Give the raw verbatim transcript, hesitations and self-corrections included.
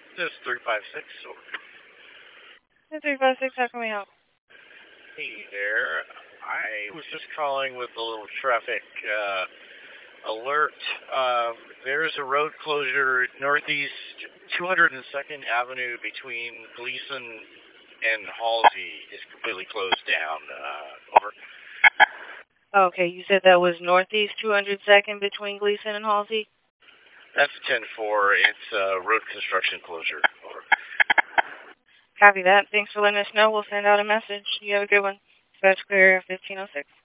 This is three five six. three five six, how can we help? Hey there. I was just calling with a little traffic uh, alert. Uh, there's a road closure northeast two hundred second Avenue between Gleason and Halsey is completely closed down. Uh, over. Okay, you said that was northeast two hundred second between Gleason and Halsey? That's ten four. It's uh, road construction closure. Over. Copy that. Thanks for letting us know. We'll send out a message. You have a good one. Dispatch clear fifteen oh six.